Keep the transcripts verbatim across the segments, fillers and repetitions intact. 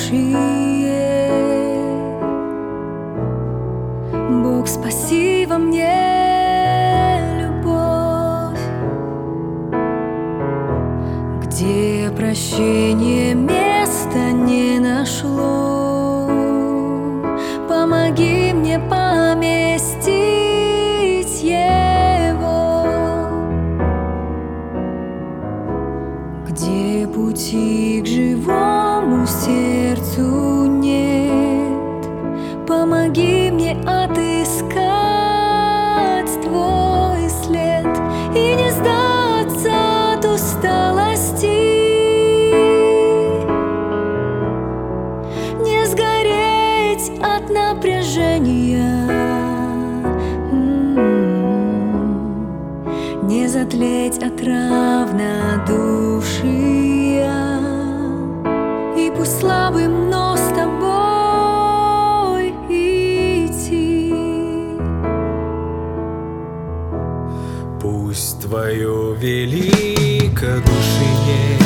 равнодушие. Бог, спаси во мне любовь, где прощение места не нашло. Помоги мне поместить его, где пути к живому сердцу нет. Помоги мне отыскать твой след и не сдаться от усталости, не сгореть от напряжения, не затлеть от равнодушия. И пусть слабым, но с тобой идти. Пусть твое великодушие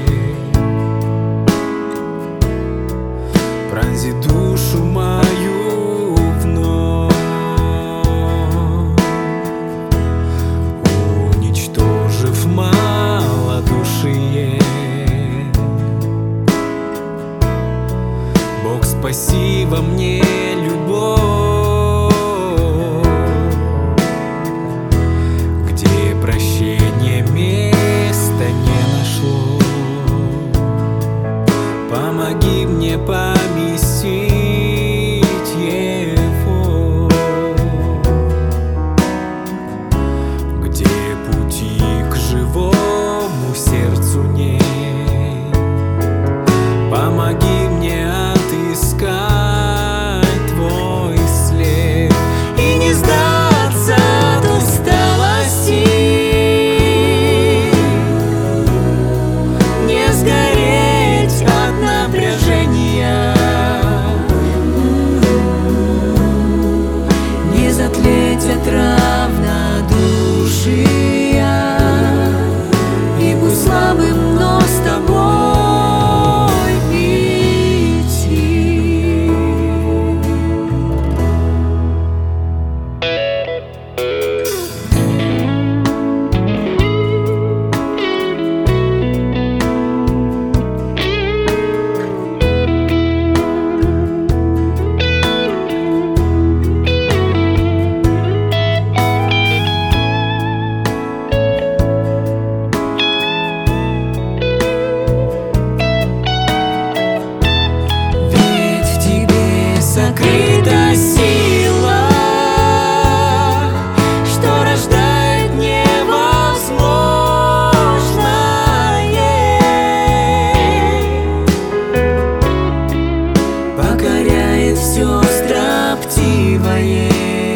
пронзит душу мою вновь, уничтожив малодушие. Бог, спаси во мне любовь, где прощение места не нашло. Помоги мне поместить его, где пути к живому сердцу нет. Помоги мне отыскать твой след и не сдаться от усталости, не сгореть от напряжения, не затлеть от равнодушия. И пусть слабым, но с тобой идти. Сокрыта сила, что рождает невозможное, покоряет все строптивое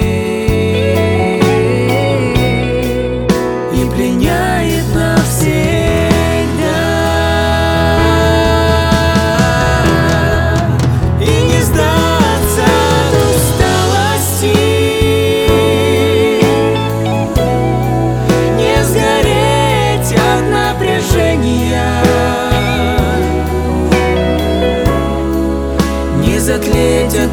и пленяет навсегда. И не сдаться от усталости, не сгореть от напряжения, не затлеть от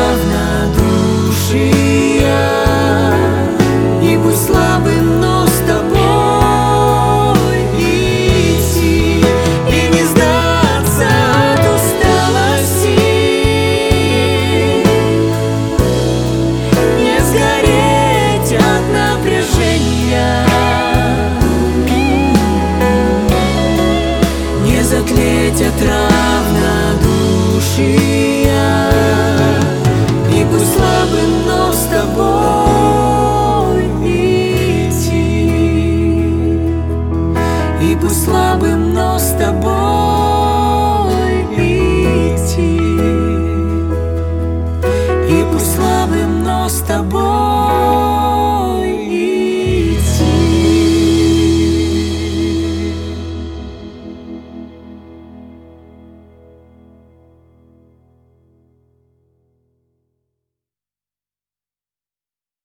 равнодушия. И пусть слабым, но с тобой идти. И не сдаться от усталости, не сгореть от напряжения, не затлеть от равнодушия. И пусть слабым, но с тобой идти. И пусть слабым, но с тобой идти. И пусть слабым, но с тобой